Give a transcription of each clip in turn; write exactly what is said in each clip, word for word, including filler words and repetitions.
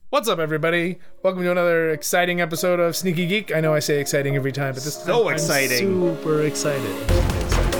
What's up, everybody? Welcome to another exciting episode of Sneaky Geek. I know I say exciting every time, but this time so exciting. I'm super excited.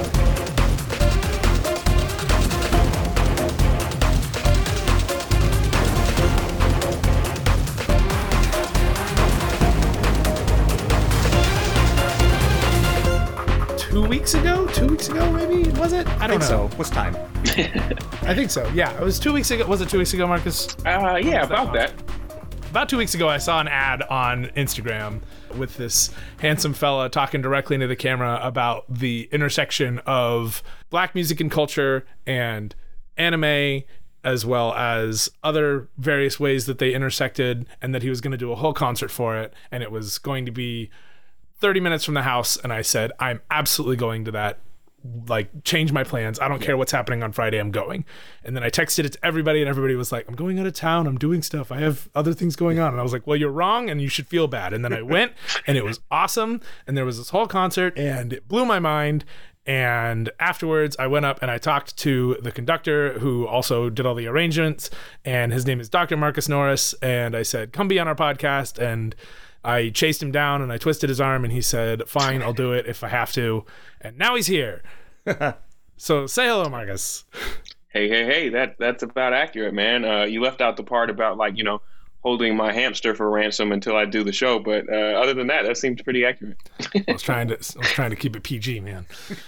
Two weeks ago? Two weeks ago, maybe? Was it? I don't I think know. so. What's time? I think so. Yeah, it was two weeks ago. Was it two weeks ago, Marcus? Uh, yeah, about that. About two weeks ago, I saw an ad on Instagram with this handsome fella talking directly into the camera about the intersection of black music and culture and anime, as well as other various ways that they intersected, and that he was going to do a whole concert for it, and it was going to be thirty minutes from the house. And I said, I'm absolutely going to that. Like, change my plans. I don't care what's happening on Friday. I'm going. And then I texted it to everybody, and everybody was like, I'm going out of town. I'm doing stuff. I have other things going on. And I was like, well, you're wrong, and you should feel bad. And then I went, and it was awesome. And there was this whole concert, and it blew my mind. And afterwards, I went up and I talked to the conductor, who also did all the arrangements. And his name is Doctor Marcus Norris. And I said, come be on our podcast. And I chased him down and I twisted his arm, and he said, fine, I'll do it if I have to. And now he's here. So say hello, Marcus. Hey, hey, hey, that that's about accurate, man. Uh, you left out the part about, like, you know, holding my hamster for ransom until I do the show. But uh, other than that, that seems pretty accurate. I was trying to I was trying to keep it P G, man.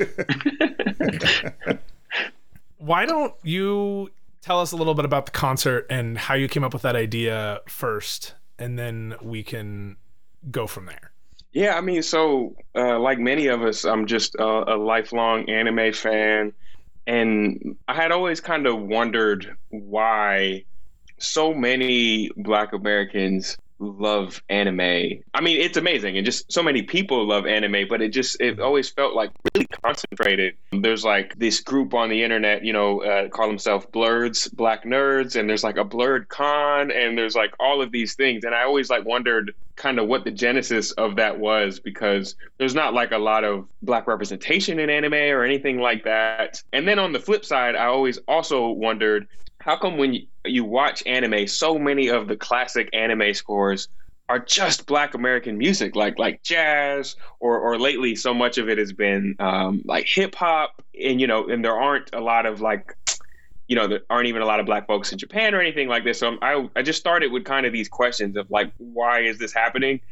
Why don't you tell us a little bit about the concert and how you came up with that idea first, and then we can go from there. Yeah, I mean, so uh, like many of us, I'm just a, a lifelong anime fan. And I had always kind of wondered why so many Black Americans love anime. I mean, it's amazing, and just so many people love anime, but it just, it always felt like really concentrated. There's like this group on the internet, you know, uh, call themselves Blurds, Black Nerds, and there's like a Blurred Con, and there's like all of these things. And I always like wondered kind of what the genesis of that was, because there's not like a lot of Black representation in anime or anything like that. And then on the flip side, I always also wondered, how come when you, you watch anime, so many of the classic anime scores are just Black American music, like like jazz, or or lately so much of it has been um, like hip hop, and you know, and there aren't a lot of like, you know, there aren't even a lot of Black folks in Japan or anything like this. So I I just started with kind of these questions of like, why is this happening?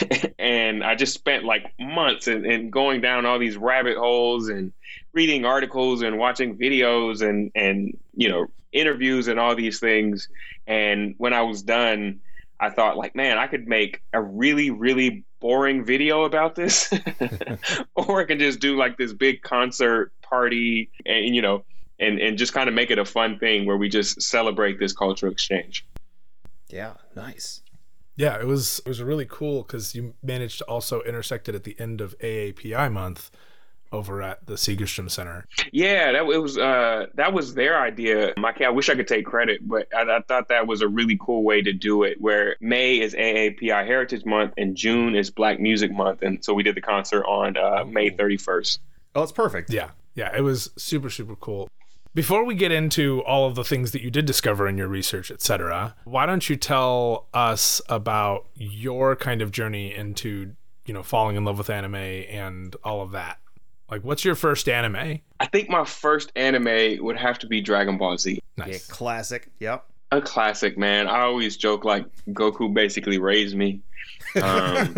And I just spent like months in, in going down all these rabbit holes and reading articles and watching videos and and you know, interviews and all these things. And when I was done, I thought, like, man, I could make a really, really boring video about this, or I can just do like this big concert party and, you know, and, and just kind of make it a fun thing where we just celebrate this cultural exchange. Yeah, nice. Yeah, it was it was really cool because you managed to also intersect it at the end of A A P I month over at the Segerstrom Center. Yeah, that it was uh, that was their idea. My, I wish I could take credit, but I, I thought that was a really cool way to do it, where May is A A P I Heritage Month and June is Black Music Month. And so we did the concert on uh, May thirty-first. Oh, it's perfect. Yeah, yeah, it was super, super cool. Before we get into all of the things that you did discover in your research, et cetera, why don't you tell us about your kind of journey into, you know, falling in love with anime and all of that? Like, what's your first anime? I think my first anime would have to be Dragon Ball Z. Nice. Yeah, classic. Yep. A classic, man. I always joke like Goku basically raised me. Um,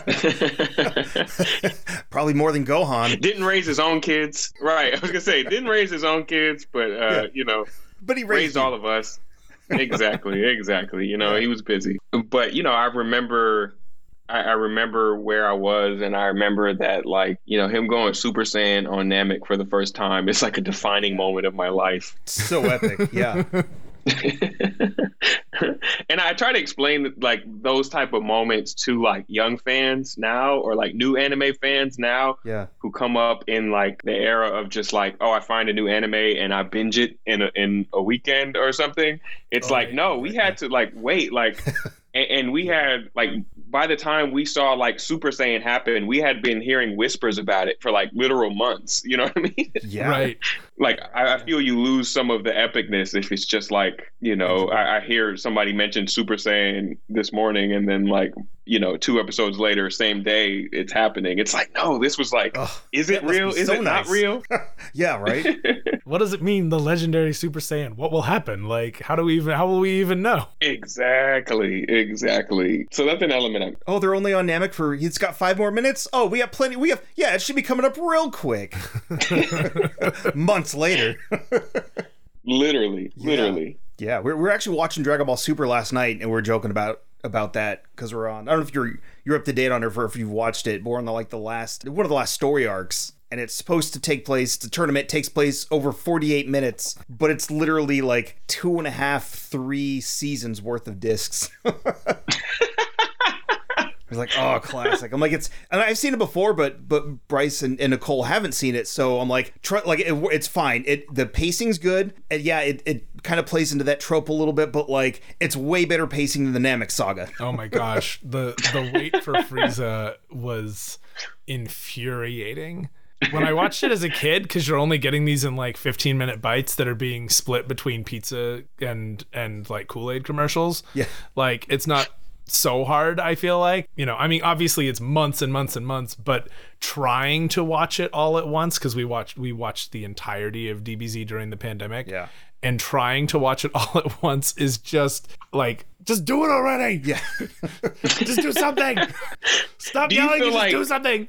Probably more than Gohan. Didn't raise his own kids. Right. I was going to say, didn't raise his own kids, but, uh, Yeah. you know, But he raised raised, all of us. Exactly. Exactly. You know, he was busy. But, you know, I remember... I, I remember where I was, and I remember that, like, you know, him going Super Saiyan on Namek for the first time. It's like a defining moment of my life. So epic. Yeah. And I try to explain like those type of moments to like young fans now, or like new anime fans now, Yeah. who come up in like the era of just like, oh, I find a new anime and I binge it in a, in a weekend or something. It's Oh, like, right, no, we right, had to like wait, like, and, and we had like by the time we saw like Super Saiyan happen, we had been hearing whispers about it for like literal months. You know what I mean? Yeah. Right. Like I, I feel you lose some of the epicness if it's just like, you know, I, I hear somebody mention Super Saiyan this morning and then like, you know, two episodes later, same day it's happening. It's like, no, this was like, Ugh, is it that must real? be Is so it not nice. real? Yeah, right? What does it mean, the legendary Super Saiyan? What will happen? Like, how do we even, how will we even know? Exactly. Exactly. So that's an element of Oh, they're only on Namek for, it's got five more minutes? Oh, we have plenty, we have, yeah, it should be coming up real quick. Months later. literally, Yeah. literally. Yeah, we're, we're actually watching Dragon Ball Super last night, and we're joking about about that because we're on. I don't know if you're you're up to date on it or if you've watched it. More on the like the last one of the last story arcs, and it's supposed to take place. The tournament takes place over forty-eight minutes, but it's literally like two and a half, three seasons worth of discs. I was like, oh, classic. I'm like, it's, and I've seen it before, but but Bryce and, and Nicole haven't seen it, so I'm like, try, like it, it's fine. It the pacing's good, and yeah, it, it kind of plays into that trope a little bit, but like, it's way better pacing than the Namek Saga. Oh my gosh, the the wait for Frieza was infuriating. When I watched it as a kid, because you're only getting these in like fifteen minute bites that are being split between pizza and and like Kool-Aid commercials. Yeah, like it's not so hard, I feel like, you know, I mean, obviously it's months and months and months, but trying to watch it all at once, because we watched we watched the entirety of D B Z during the pandemic, yeah, and trying to watch it all at once is just like, just do it already. yeah. Just do something. Stop Do you yelling feel and like- just do something.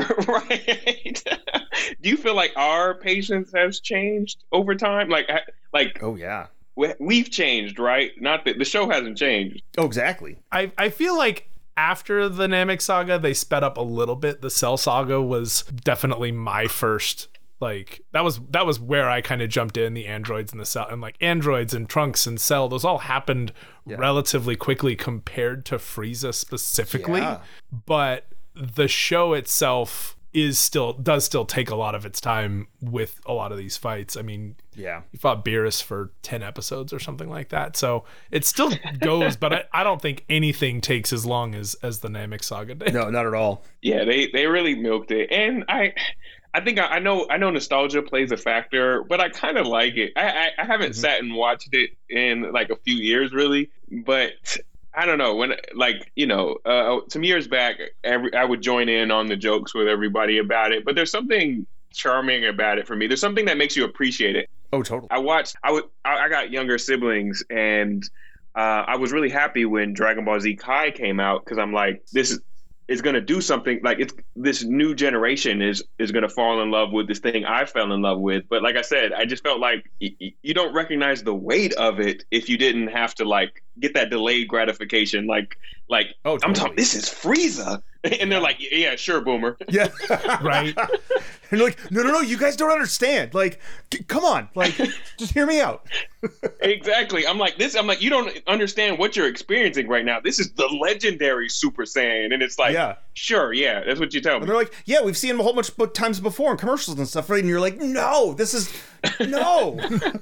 Right. Do you feel like our patience has changed over time? Like, like Oh yeah. we- we've changed, right? Not that the show hasn't changed. Oh, exactly. I, I feel like after the Namek saga, they sped up a little bit. The Cell saga was definitely my first, like, that was that was where I kind of jumped in, the androids and the Cell, and like androids and Trunks and Cell, those all happened Yeah. relatively quickly compared to Frieza specifically. Yeah. But the show itself is still does still take a lot of its time with a lot of these fights. I mean, Yeah. he fought Beerus for ten episodes or something like that, so it still goes, but I, I don't think anything takes as long as as the Namek saga did. No, not at all. Yeah, they they really milked it, and I. I think I, I know I know nostalgia plays a factor, but I kind of like it. I, I, I haven't Mm-hmm. sat and watched it in like a few years, really. But I don't know when, like you know, uh, some years back, every, I would join in on the jokes with everybody about it. But there's something charming about it for me. There's something that makes you appreciate it. Oh, totally. I watched. I would. I I got younger siblings, and uh, I was really happy when Dragon Ball Z Kai came out because I'm like, this is. is going to do something like it's this new generation is is going to fall in love with this thing I fell in love with. But like I said, I just felt like y- y- you don't recognize the weight of it if you didn't have to like get that delayed gratification. Like, like Oh, I'm totally. talking, this is Frieza. And they're like, yeah, sure, boomer. Yeah. Right. And you're like, no, no, no, you guys don't understand. Like, c- come on. Like, just hear me out. Exactly. I'm like this. I'm like, you don't understand what you're experiencing right now. This is the legendary Super Saiyan. And it's like, Yeah. sure. Yeah. That's what you tell me. And they're like, yeah, we've seen him a whole bunch of times before in commercials and stuff, right? And you're like, no, this is, no.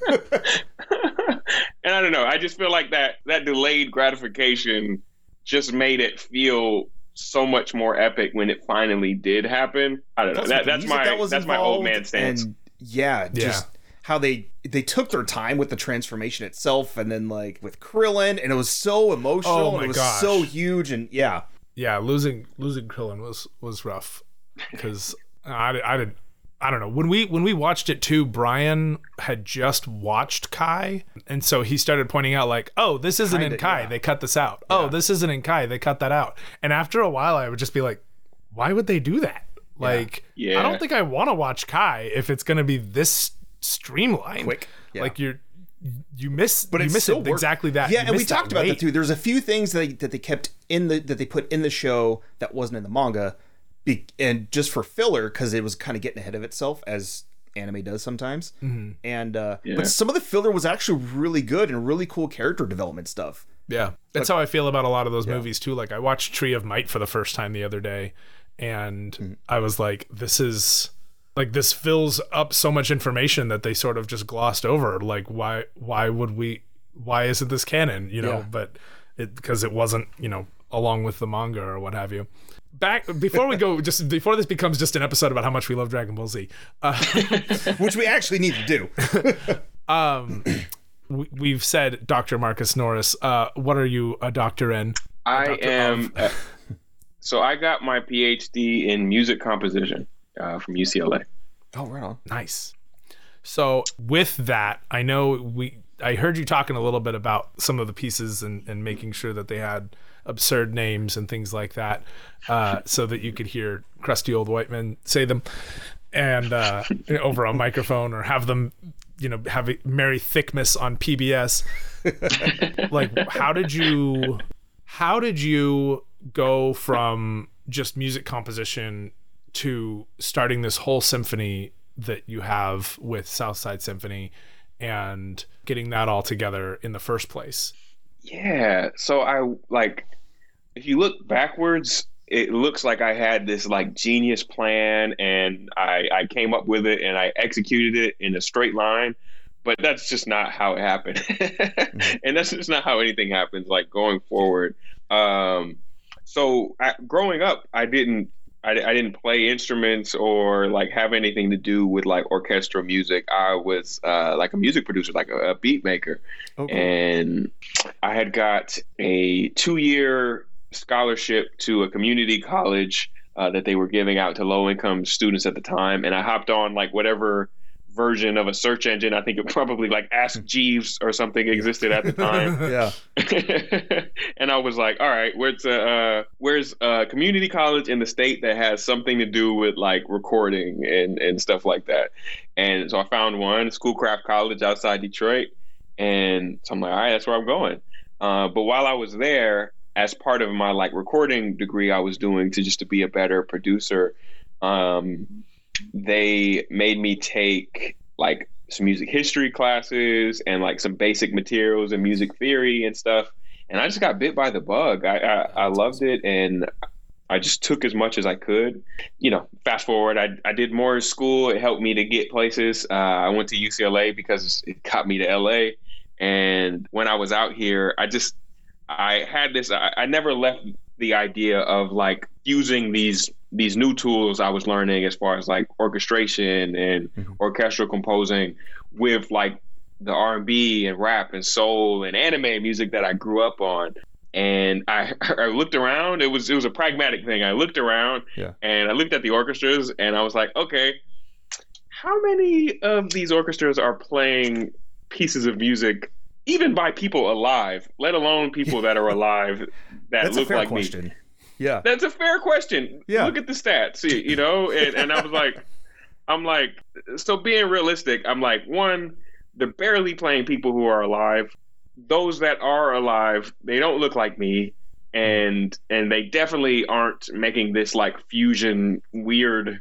And I don't know. I just feel like that that delayed gratification just made it feel so much more epic when it finally did happen. I don't know. Plus, That, with the that's music my that was that's my old man involved, stance. And yeah, Yeah. just how they they took their time with the transformation itself, and then like with Krillin, and it was so emotional. Oh and my it was gosh. so huge, and yeah, Yeah, losing losing Krillin was was rough because I, I did I don't know when we when we watched it too. Brian had just watched Kai, and so he started pointing out like, oh, this isn't in Kinda, Kai. yeah. They cut this out. Oh, this isn't in Kai. They cut that out. And after a while, I would just be like, why would they do that? Like, Yeah. I don't think I want to watch Kai if it's going to be this streamlined. quick. Yeah. Like you're you miss but you it miss still it worked. exactly that. Yeah, You and we miss that talked about that weight. too. There's a few things that they, that they kept in the that they put in the show that wasn't in the manga, be, and just for filler because it was kind of getting ahead of itself as anime does sometimes. Mm-hmm. And uh, Yeah. but some of the filler was actually really good and really cool character development stuff. Yeah, that's how I feel about a lot of those Yeah. movies too. Like I watched Tree of Might for the first time the other day, and Mm-hmm. I was like, "This is like this fills up so much information that they sort of just glossed over. Like, why? Why would we? Why isn't this canon? You know?" Yeah. But it because it wasn't, you know, along with the manga or what have you. Back before we go, just before this becomes just an episode about how much we love Dragon Ball Z, uh, which we actually need to do. um, we, we've said Doctor Marcus Norris. Uh, what are you a doctor in? A I doctor am. of? Uh, so I got my P H D in music composition uh, from U C L A. Oh, right on. Nice. So with that, I know we. I heard you talking a little bit about some of the pieces and, and making sure that they had absurd names and things like that, uh, so that you could hear crusty old white men say them, and uh, over a microphone, or have them, you know, have a Mary Thickmas on P B S. Like, how did you, how did you go from just music composition to starting this whole symphony that you have with Southside Symphony, and getting that all together in the first place? Yeah. So I like, if you look backwards, it looks like I had this like genius plan, and I, I came up with it and I executed it in a straight line, but that's just not how it happened. And that's just not how anything happens, like going forward. Um, so I, growing up, I didn't, I, I didn't play instruments or like have anything to do with like orchestral music. I was uh, like a music producer, like a, a beat maker. Okay. And I had got a two-year scholarship to a community college uh, that they were giving out to low-income students at the time. And I hopped on like whatever version of a search engine. I think it probably like Ask Jeeves or something existed at the time. Yeah. And I was like, all right, where's a, uh, where's a community college in the state that has something to do with like recording and, and stuff like that. And so I found one, Schoolcraft College outside Detroit. And so I'm like, all right, that's where I'm going. Uh, but while I was there, as part of my like recording degree I was doing to just to be a better producer, um, they made me take like some music history classes and like some basic materials and music theory and stuff. And I just got bit by the bug. I, I, I loved it. And I just took as much as I could. You know, fast forward, I, I did more school. It helped me to get places. Uh, I went to U C L A because it got me to L A. And when I was out here, I just, I had this, I, I never left the idea of like fusing these these new tools I was learning as far as like orchestration and mm-hmm. orchestral composing with like the R and B and rap and soul and anime music that I grew up on. And I, I looked around, it was, it was a pragmatic thing. I looked around yeah. and I looked at the orchestras and I was like, okay, how many of these orchestras are playing pieces of music even by people alive, let alone people that are alive that That's look a fair like question. me? Yeah. That's a fair question. Yeah. Look at the stats, you know? And, and I was like, I'm like, so being realistic, I'm like, one, they're barely playing people who are alive. Those that are alive, they don't look like me. And and they definitely aren't making this like fusion weird,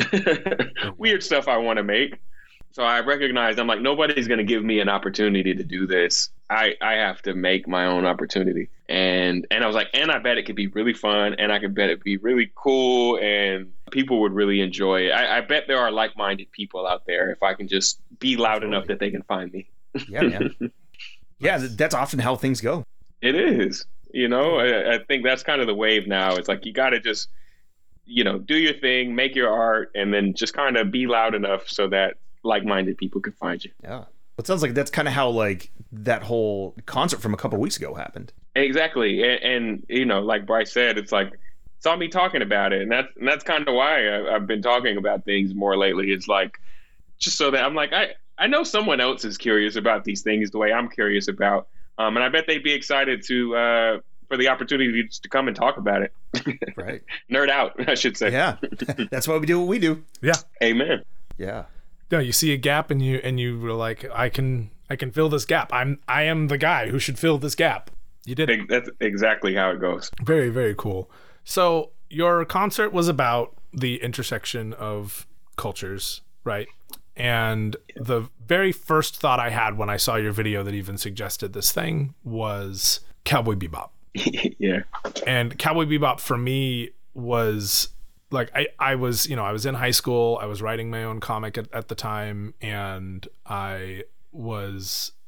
weird stuff I want to make. So I recognized, I'm like, nobody's going to give me an opportunity to do this. I, I have to make my own opportunity. And and I was like, and I bet it could be really fun, and I could bet it'd be really cool, and people would really enjoy it. I, I bet there are like-minded people out there if I can just be loud enough that they can find me. Yeah, man. Yeah, that's often how things go. It is. You know, I, I think that's kind of the wave now. It's like you got to just, you know, do your thing, make your art, and then just kind of be loud enough so that like-minded people can find you. Yeah. It sounds like that's kind of how like that whole concert from a couple of weeks ago happened. Exactly. And, and you know, like Bryce said, it's like, saw me talking about it. And that's, and that's kind of why I, I've been talking about things more lately. It's like, just so that I'm like, I, I know someone else is curious about these things the way I'm curious about. Um, and I bet they'd be excited to, uh, for the opportunity to come and talk about it. Right. Nerd out, I should say. Yeah. That's why we do what we do. Yeah. Amen. Yeah. No, you see a gap and you and you were like, I can I can fill this gap. I'm I am the guy who should fill this gap. You did it. That's exactly how it goes. Very, very cool. So your concert was about the intersection of cultures, right? And the very first thought I had when I saw your video that even suggested this thing was Cowboy Bebop. Yeah. And Cowboy Bebop for me was like, I, I was, you know, I was in high school. I was writing my own comic at, at the time. And I was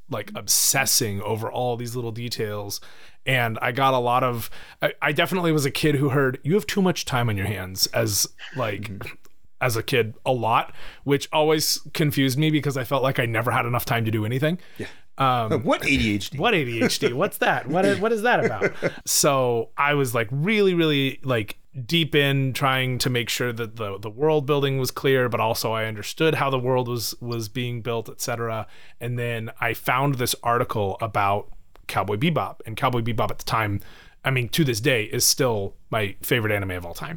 like obsessing over all these little details. And I got a lot of, I, I definitely was a kid who heard, you have too much time on your hands as like, mm-hmm. as a kid a lot, which always confused me because I felt like I never had enough time to do anything. Yeah. Um, what A D H D? What A D H D? What's that? What is, what is that about? So I was like really, really like deep in trying to make sure that the the world building was clear, but also I understood how the world was was being built, et cetera. And then I found this article about Cowboy Bebop, and Cowboy Bebop at the time, I mean, to this day, is still my favorite anime of all time.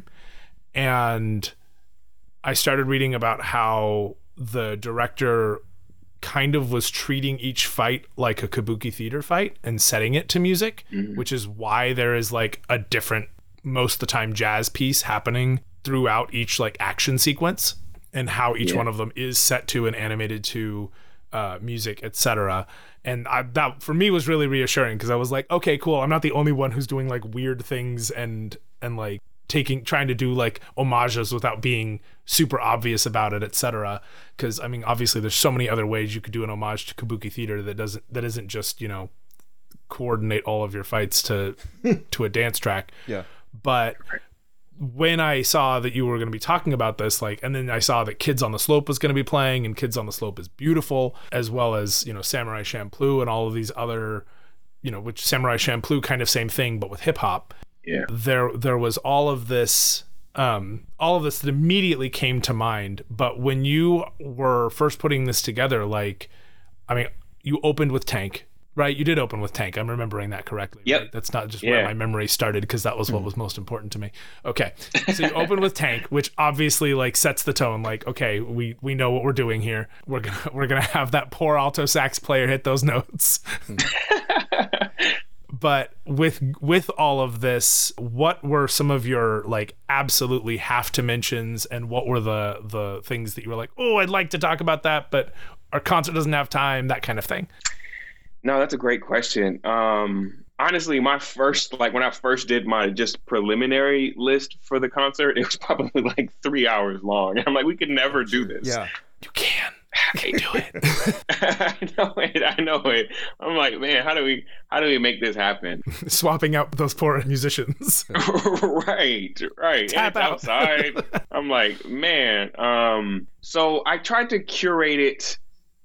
And I started reading about how the director kind of was treating each fight like a kabuki theater fight and setting it to music, mm-hmm. which is why there is like a different, most of the time, jazz piece happening throughout each like action sequence, and how each yeah. one of them is set to and animated to uh, music, et cetera. And I, that for me was really reassuring because I was like, okay, cool. I'm not the only one who's doing like weird things and and like taking trying to do like homages without being super obvious about it, et cetera. Because I mean, obviously, there's so many other ways you could do an homage to kabuki theater that doesn't that isn't just, you know, coordinate all of your fights to to a dance track. Yeah. But when I saw that you were going to be talking about this, like, and then I saw that Kids on the Slope was going to be playing, and Kids on the Slope is beautiful, as well as, you know, Samurai Champloo and all of these other, you know, which Samurai Champloo kind of same thing, but with hip hop. Yeah. There, there was all of this, um, all of this that immediately came to mind. But when you were first putting this together, like, I mean, you opened with Tank. Right, you did open with Tank. I'm remembering that correctly. Yep. Right? That's not just yeah. where my memory started, because that was what was most important to me. Okay, so you open with Tank, which obviously like sets the tone. Like, okay, we we know what we're doing here. We're gonna we're gonna have that poor alto sax player hit those notes. But with with all of this, what were some of your like absolutely have to mentions, and what were the the things that you were like, oh, I'd like to talk about that, but our concert doesn't have time, that kind of thing? No, that's a great question. Um, honestly, my first, like when I first did my just preliminary list for the concert, it was probably like three hours long. I'm like, we could never do this. Yeah, you can. Okay, do it. I know it. I know it. I'm like, man, how do we, how do we make this happen? Swapping out those poor musicians. right, right. Tap out. Outside. I'm like, man. Um, so I tried to curate it.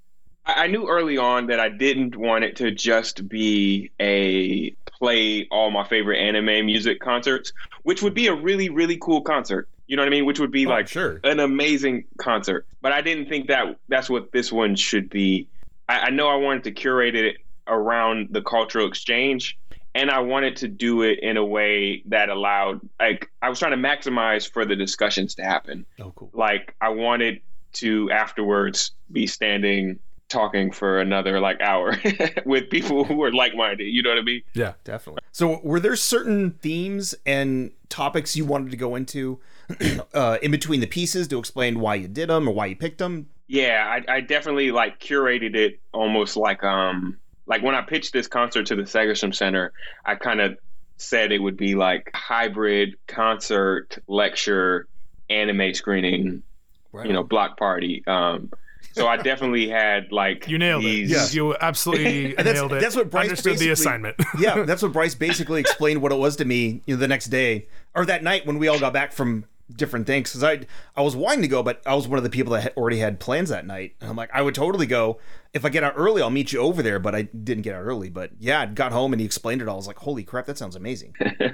I knew early on that I didn't want it to just be a play all my favorite anime music concerts, which would be a really, really cool concert. You know what I mean? Which would be oh, like sure. an amazing concert. But I didn't think that that's what this one should be. I, I know I wanted to curate it around the cultural exchange, and I wanted to do it in a way that allowed, like, I was trying to maximize for the discussions to happen. Oh, cool. Like, I wanted to afterwards be standing talking for another like hour with people who are like-minded, you know what I mean? Yeah, definitely. So were there certain themes and topics you wanted to go into uh, in between the pieces to explain why you did them or why you picked them? Yeah, I, I definitely like curated it almost like, um, like when I pitched this concert to the Segerstrom Center, I kind of said it would be like hybrid concert, lecture, anime screening, right. you know, block party. Um, So I definitely had like you nailed these... it. Yeah. You absolutely that's, nailed it. That's what Bryce understood the assignment. Yeah, that's what Bryce basically explained what it was to me, you know, the next day or that night when we all got back from different things. Because I I was wanting to go, but I was one of the people that had already had plans that night. And I'm like, I would totally go. If I get out early, I'll meet you over there. But I didn't get out early. But yeah, I got home and he explained it all. I was like, holy crap, that sounds amazing.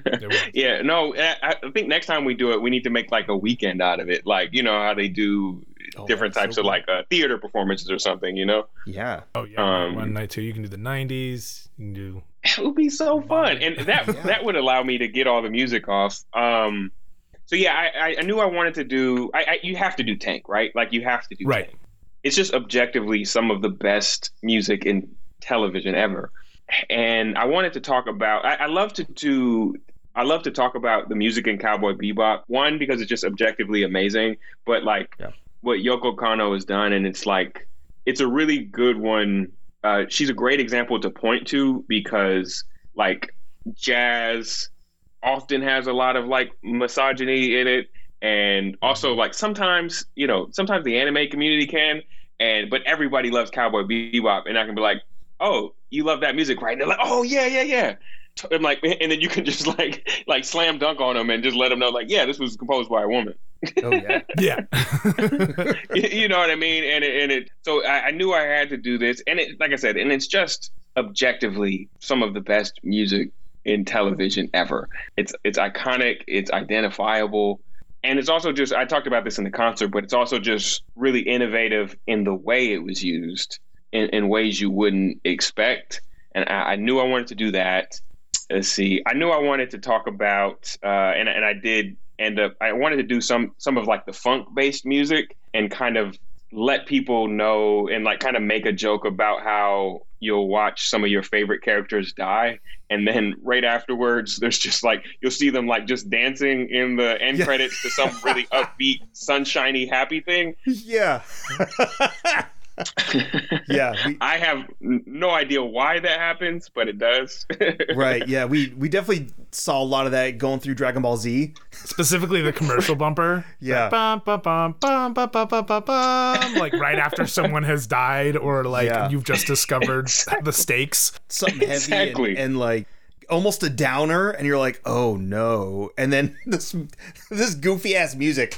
Yeah, no, I, I think next time we do it, we need to make like a weekend out of it. Like, you know how they do oh, different types so of like uh, theater performances or something, you know? Yeah. Oh, yeah. Um, one night too. You can do the nineties. You can do. It would be so fun. And that yeah. that would allow me to get all the music off. Um, so yeah, I, I knew I wanted to do, I, I you have to do Tank, right? Like you have to do right. Tank. It's just objectively some of the best music in television ever. And I wanted to talk about, I, I love to do, I love to talk about the music in Cowboy Bebop. One, because it's just objectively amazing, but like yeah. what Yoko Kanno has done. And it's like, it's a really good one. Uh, she's a great example to point to because like jazz often has a lot of like misogyny in it. And also like sometimes, you know, sometimes the anime community can, and, but everybody loves Cowboy Bebop. And I can be like, oh, you love that music, right? And they're like, oh yeah, yeah, yeah. I'm like, and then you can just like like slam dunk on them and just let them know, like, yeah, this was composed by a woman. Oh yeah, Yeah. You know what I mean? And it, and it so I, I knew I had to do this, and it, like I said, and it's just objectively some of the best music in television ever. It's it's iconic, it's identifiable, and it's also just, I talked about this in the concert, but it's also just really innovative in the way it was used in, in ways you wouldn't expect. And I, I knew I wanted to do that. Let's see. I knew I wanted to talk about, uh, and and I did end up. I wanted to do some some of like the funk based music and kind of let people know and like kind of make a joke about how you'll watch some of your favorite characters die, and then right afterwards, there's just like you'll see them like just dancing in the end Yeah. credits to some really upbeat, sunshiny, happy thing. yeah, yeah. We, I have n- no idea why that happens, but it does. right. Yeah, we we definitely saw a lot of that going through Dragon Ball Z. Specifically the commercial bumper. Yeah. Bum, bum, bum, bum, bum, bum, bum, bum, bum. Like right after someone has died, or like Yeah. you've just discovered the stakes. Something heavy Exactly. and, and like almost a downer, and you're like, oh no, and then this this goofy ass music.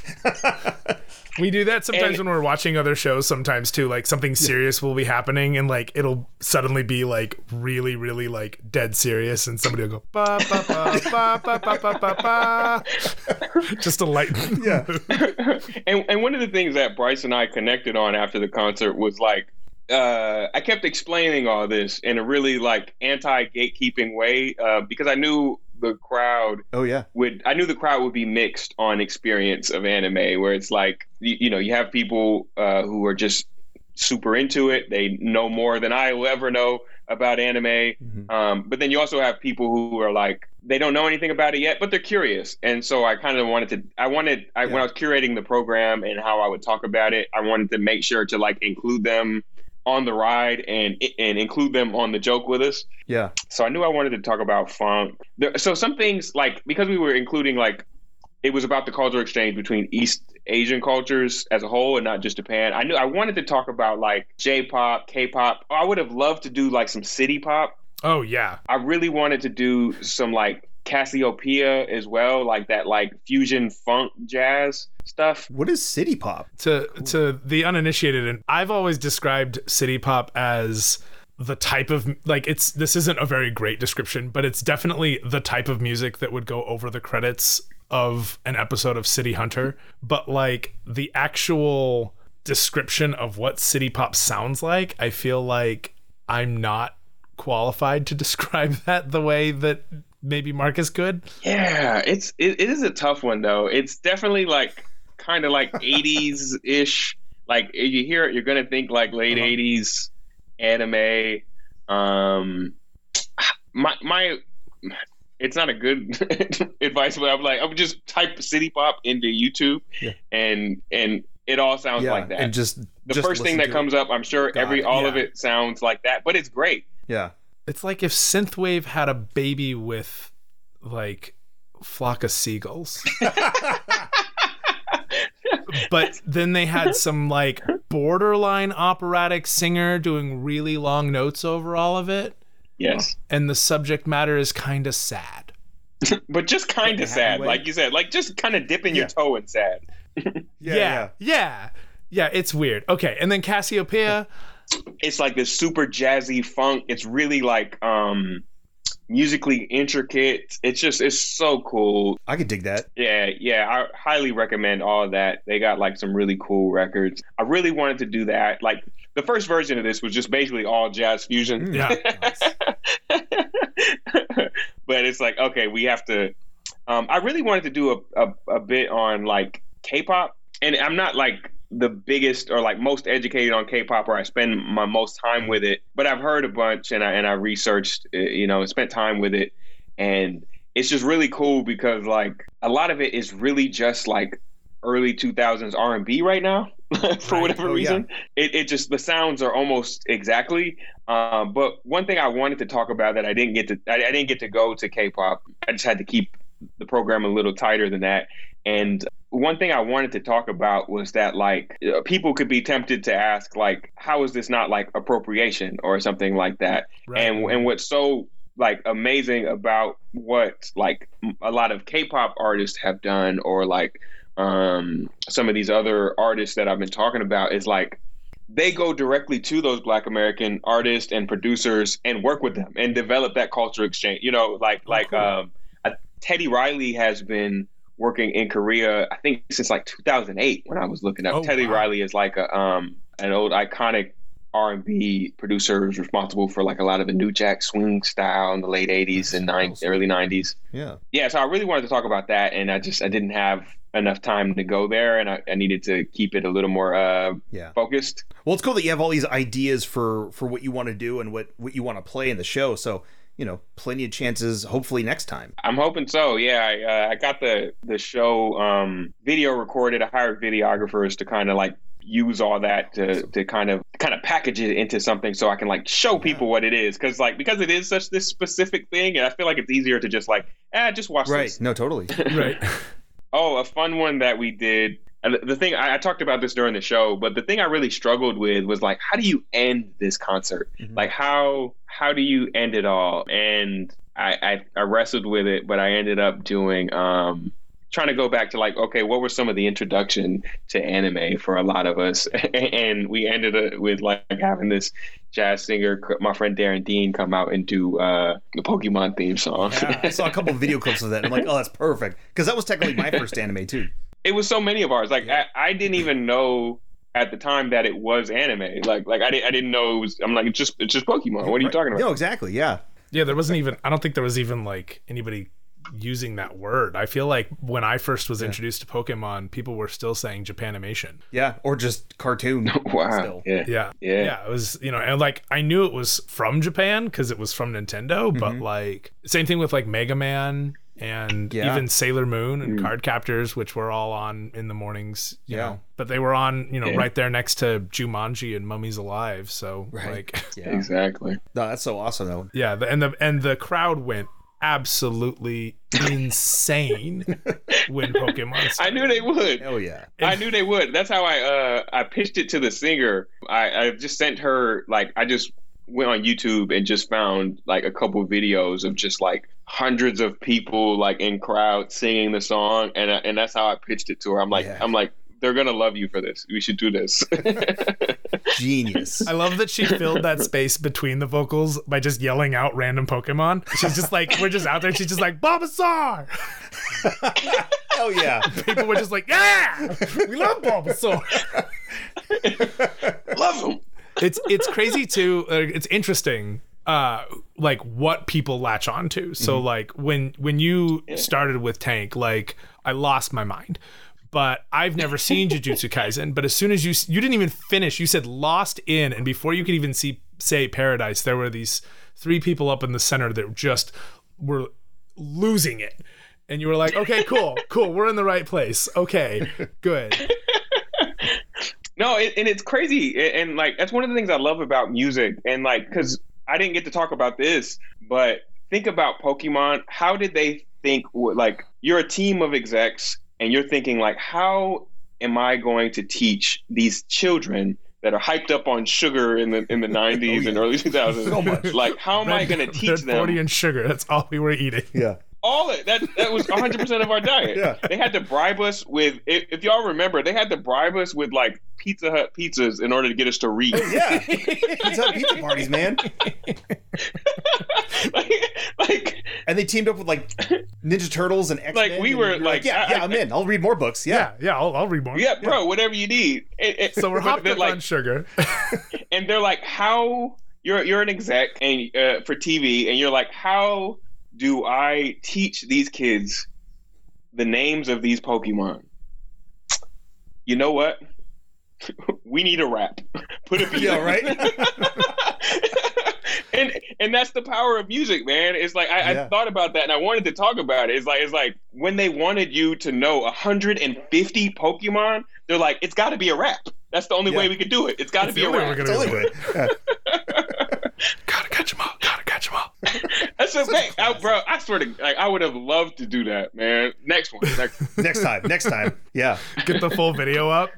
We do that sometimes And- when we're watching other shows sometimes too. Like something serious will be happening and like it'll suddenly be like really, really like dead serious, and somebody will go ba ba ba ba ba ba ba ba ba. Just to lighten. Yeah. and and one of the things that Bryce and I connected on after the concert was like, uh, I kept explaining all this in a really like anti-gatekeeping way, uh, because I knew the crowd Oh yeah. would, I knew the crowd would be mixed on experience of anime, where it's like, you, you know, you have people uh, who are just super into it. They know more than I will ever know about anime. Mhm. Um, but then you also have people who are like, they don't know anything about it yet, but they're curious. And so I kind of wanted to, I wanted, I, when Yeah. I was curating the program and how I would talk about it, I wanted to make sure to like include them on the ride and and include them on the joke with us. Yeah. So I knew I wanted to talk about funk. There, so some things like, because we were including like, it was about the cultural exchange between East Asian cultures as a whole and not just Japan. I knew I wanted to talk about like J-pop, K-pop. I would have loved to do like some city pop. Oh yeah. I really wanted to do some like Cassiopeia as well, like that like fusion funk jazz stuff. What is city pop? To to the uninitiated, and I've always described city pop as the type of like it's this isn't a very great description, but it's definitely the type of music that would go over the credits of an episode of City Hunter. But like the actual description of what city pop sounds like, I feel like I'm not qualified to describe that the way that maybe Marcus could. Yeah, it's it, it is a tough one though. It's definitely like kind of like eighties ish. Like if you hear it, you're gonna think like late Uh-huh. eighties anime. Um, my my, it's not a good advice, but I'm like I would just type city pop into YouTube, Yeah. and and it all sounds Yeah. like that. And just the just first thing listen that to comes it. up, I'm sure Got every it. all of Yeah. it sounds like that, but it's great. Yeah. It's like if synthwave had a baby with like flock of seagulls. But then they had some like borderline operatic singer doing really long notes over all of it, Yes. and the subject matter is kind of sad. But just kind in a of happy sad, way? like you said, like just kind of dipping your Yeah. toe in sad. Yeah. yeah, yeah, yeah, it's weird. Okay, and then Cassiopeia. It's like this super jazzy funk. It's really like um musically intricate. It's just it's so cool. I could dig that. Yeah, yeah. I highly recommend all of that. They got like some really cool records. I really wanted to do that. Like the first version of this was just basically all jazz fusion. Mm. Yeah. But it's like, okay, we have to um I really wanted to do a, a, a bit on like K-pop. And I'm not like the biggest or like most educated on K-pop, or I spend my most time with it, but I've heard a bunch and I and I researched, uh, you know, spent time with it, and it's just really cool because like a lot of it is really just like early two thousands R and B right now for Right. whatever Oh, reason. It it just the sounds are almost exactly. Um, but one thing I wanted to talk about that I didn't get to I, I didn't get to go to K-pop. I just had to keep the program a little tighter than that. And one thing I wanted to talk about was that, like, uh, people could be tempted to ask, like, how is this not like appropriation or something like that? Right. And and what's so like amazing about what like a lot of K-pop artists have done, or like um, some of these other artists that I've been talking about, is like they go directly to those Black American artists and producers and work with them and develop that culture exchange. You know, like Oh, like cool. um, uh, Teddy Riley has been working in Korea, I think since like two thousand eight when I was looking up. Oh, Teddy wow. Riley is like a um, an old iconic R and B producer who's responsible for like a lot of the New Jack Swing style in the late eighties and nine, early nineties. Yeah. Yeah, so I really wanted to talk about that, and I just I didn't have enough time to go there, and I, I needed to keep it a little more uh, Yeah. focused. Well, it's cool that you have all these ideas for for what you want to do and what what you want to play in the show. So, you know, plenty of chances hopefully next time. I'm hoping so. Yeah, I, uh, I got the the show um, video recorded. I hired videographers to kind of like use all that to to kind of kind of package it into something so I can like show people what it is, because like because it is such this specific thing, and I feel like it's easier to just like ah just watch Right. this. No, totally. Right. Oh, a fun one that we did. And the thing I, I talked about this during the show, but the thing I really struggled with was like, how do you end this concert? Mhm. Like how how do you end it all? And I, I I wrestled with it, but I ended up doing um trying to go back to like, okay, what were some of the introduction to anime for a lot of us? And we ended up with like having this jazz singer, my friend Darren Dean, come out and do uh, the Pokemon theme song. Yeah, I saw a couple of video clips of that. And I'm like, oh, that's perfect. Because that was technically my first anime, too. It was so many of ours. Like Yeah. I, I didn't even know at the time that it was anime. Like like I didn't I didn't know it was. I'm like it's just it's just Pokemon. What are you Right. talking about? No, exactly. Yeah. Yeah, there wasn't even, I don't think there was even like anybody using that word. I feel like when I first was introduced to Pokemon, people were still saying Japanimation. Yeah. Or just cartoon. Wow. Still. Yeah. Yeah. Yeah. Yeah. It was, you know, and like I knew it was from Japan because it was from Nintendo, but Mhm. like same thing with like Mega Man and Yeah. even Sailor Moon and Mm. Card Captors, which were all on in the mornings, you Yeah. know, but they were on, you know, Yeah. right there next to Jumanji and Mummies Alive. So Right. like, Yeah. Exactly. No, that's so awesome, though. yeah. The, and the, and the crowd went absolutely insane when Pokemon I started. knew they would. Hell yeah. I knew they would. That's how I uh I pitched it to the singer. I, I just sent her like I just went on YouTube and just found like a couple videos of just like hundreds of people like in crowd singing the song, and uh, and that's how I pitched it to her. I'm like Yeah. I'm like they're gonna love you for this. We should do this. Genius. I love that she filled that space between the vocals by just yelling out random Pokemon. She's just like, we're just out there. She's just like, Bulbasaur. Hell yeah. People were just like, yeah, we love Bulbasaur. Love them. It's it's crazy too. Uh, it's interesting, uh, like what people latch onto. So like when when you started with Tank, like I lost my mind. But I've never seen Jujutsu Kaisen. But as soon as you you didn't even finish, you said lost in, and before you could even see say Paradise, there were these three people up in the center that just were losing it, and you were like, okay, cool, cool, we're in the right place. Okay, good. No, it, and it's crazy, and, and like that's one of the things I love about music, and like because I didn't get to talk about this, but think about Pokemon. How did they think? Like you're a team of execs, and you're thinking like, how am I going to teach these children that are hyped up on sugar in the in the nineties Oh, yeah. and early two thousands? So much. Like, how am I going to teach Red them? forty and sugar. That's all we were eating. Yeah. All it that that was one hundred percent of our diet. Yeah. They had to bribe us with if, if y'all remember, they had to bribe us with like Pizza Hut pizzas in order to get us to read. Yeah. Pizza Hut pizza parties, man. like, like And they teamed up with like Ninja Turtles and X-Men. Like, we and were, you're like, yeah, I- yeah, I'm in. I'll read more books. Yeah. Yeah, yeah, I'll, I'll read more. yeah, bro, whatever you need. It- it- So we're but hopped they're up like, on sugar. and they're like, how you're you're an exec and uh, for T V, and you're like, how do I teach these kids the names of these Pokemon? You know what? We need a rap. Put a beat. Yeah, right? and and that's the power of music, man. It's like I, Yeah. I thought about that and I wanted to talk about it. It's like it's like when they wanted you to know one hundred fifty Pokemon, they're like, it's got to be a rap. That's the only Yeah. way we could do it. It's got to It's be the a only way rap. we're gonna Totally do it. good. Yeah. Gotta catch them all. Gotta catch them all. That's a thing, I, bro. I swear to, like, I would have loved to do that, man. Next one, next, next time, next time, yeah. Get the full video up.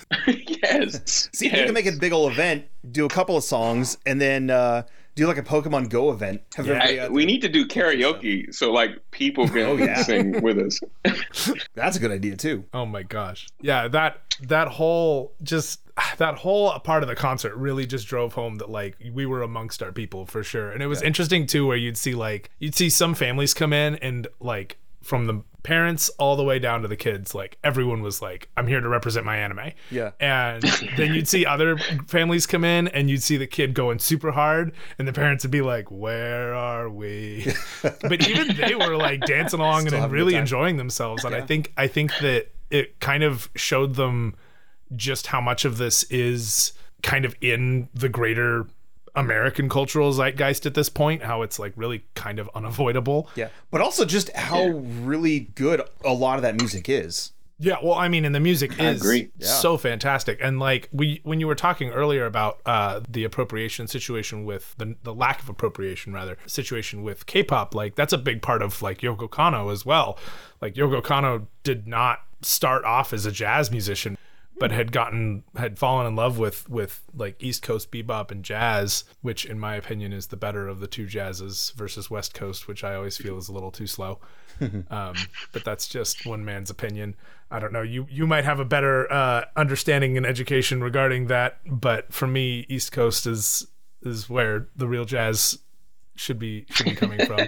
Yes. See, yes. you can make a big old event, do a couple of songs, and then uh, do like a Pokemon Go event. Have Yeah, everybody I, out we there. need to do karaoke so like people can Oh, yeah. sing with us. That's a good idea too. Oh my gosh. Yeah, that that whole just that whole part of the concert really just drove home that like we were amongst our people for sure. And it was Yeah. interesting too where you'd see like you'd see some families come in and like from the parents all the way down to the kids, like everyone was like, I'm here to represent my anime. Yeah. And then you'd see other families come in and you'd see the kid going super hard and the parents would be like, where are we? But even they were like dancing along Still and having a really good time. enjoying themselves. And I Yeah. think I think that it kind of showed them just how much of this is kind of in the greater American cultural zeitgeist at this point, how it's like really kind of unavoidable. Yeah, but also just how really good a lot of that music is. Yeah, well, I mean, and the music I is agree. Yeah. so fantastic. And like we, when you were talking earlier about uh, the appropriation situation with the the lack of appropriation, rather situation with K-pop, like that's a big part of like Yoko Kanno as well. Like Yoko Kanno did not start off as a jazz musician, but had gotten had fallen in love with with like East Coast bebop and jazz, which in my opinion is the better of the two jazzes, versus West Coast, which I always feel is a little too slow. um, but that's just one man's opinion. I don't know. You you might have a better uh, understanding and education regarding that, but for me, East Coast is is where the real jazz should be should be coming from.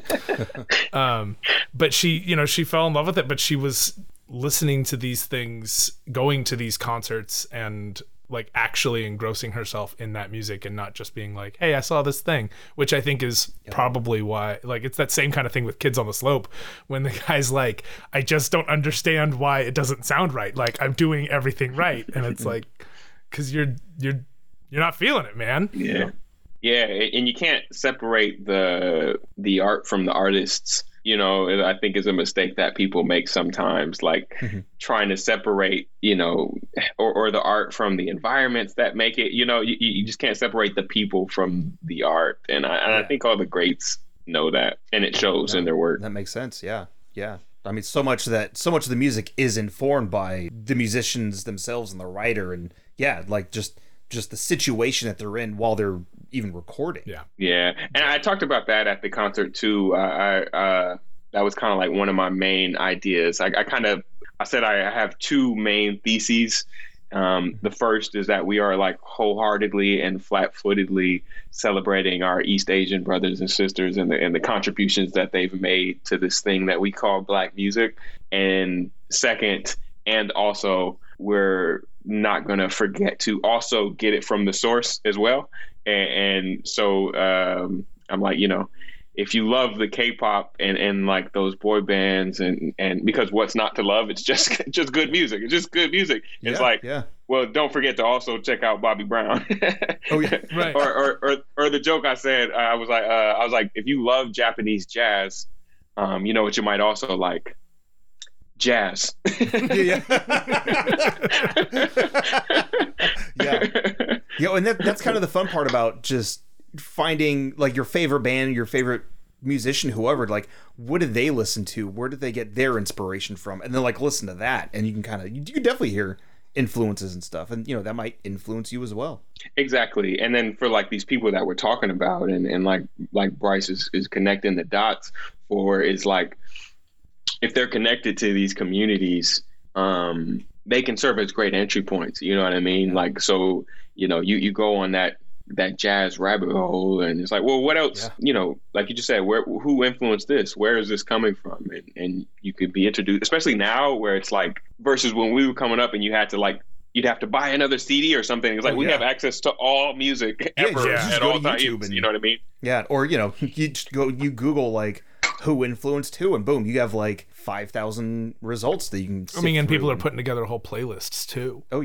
um, but she, you know, she fell in love with it, but she was listening to these things, going to these concerts, and like actually engrossing herself in that music and not just being like, hey, I saw this thing, which I think is probably why, like, it's that same kind of thing with Kids on the Slope when the guy's like, I just don't understand why it doesn't sound right. Like I'm doing everything right. And it's like, cause you're, you're, you're not feeling it, man. Yeah. Yeah. And you can't separate the, the art from the artists. You know, I think is a mistake that people make sometimes, like mm-hmm. trying to separate, you know, or, or the art from the environments that make it. You know, you, you just can't separate the people from the art. And I, and yeah. I think all the greats know that, and it shows that, in their work. That makes sense. Yeah. Yeah. I mean, so much that so much of the music is informed by the musicians themselves and the writer. And yeah, like just just the situation that they're in while they're even recording. Yeah. Yeah. And I talked about that at the concert too. I, I uh, that was kind of like one of my main ideas. I, I kind of, I said I have two main theses. Um, the first is that we are like wholeheartedly and flat-footedly celebrating our East Asian brothers and sisters and the, and the contributions that they've made to this thing that we call Black music. And second, and also we're not going to forget to also get it from the source as well. And, and so um, I'm like, you know, if you love the K-pop and, and like those boy bands and, and because what's not to love, it's just just good music. It's just good music. Yeah, it's like, yeah. Well, don't forget to also check out Bobby Brown. Oh yeah, right. or, or or or the joke I said, I was like, uh, I was like, if you love Japanese jazz, um, you know what you might also like. Jazz. yeah, yeah. yeah. You know, and that, that's kind of the fun part about just finding like your favorite band, your favorite musician, whoever, like what did they listen to? Where did they get their inspiration from? And then like listen to that, and you can kind of you, you definitely hear influences and stuff, and you know that might influence you as well. Exactly. And then for like these people that we're talking about, and, and like like Bryce is, is connecting the dots for, is like if they're connected to these communities, um, they can serve as great entry points. You know what I mean? Like, so, you know, you, you go on that, that jazz rabbit hole and it's like, well, what else, Yeah. you know, like you just said, where, who influenced this? Where is this coming from? And, and you could be introduced, especially now where it's like, versus when we were coming up and you had to like, you'd have to buy another C D or something. It's like, Oh, we yeah. have access to all music Yeah, ever just at go all to YouTube times. and- You know what I mean? Yeah, or you know, you just go, you Google like who influenced who, and boom, you have like five thousand results that you can. I mean, and sift people through. are putting together whole playlists too. Oh yeah,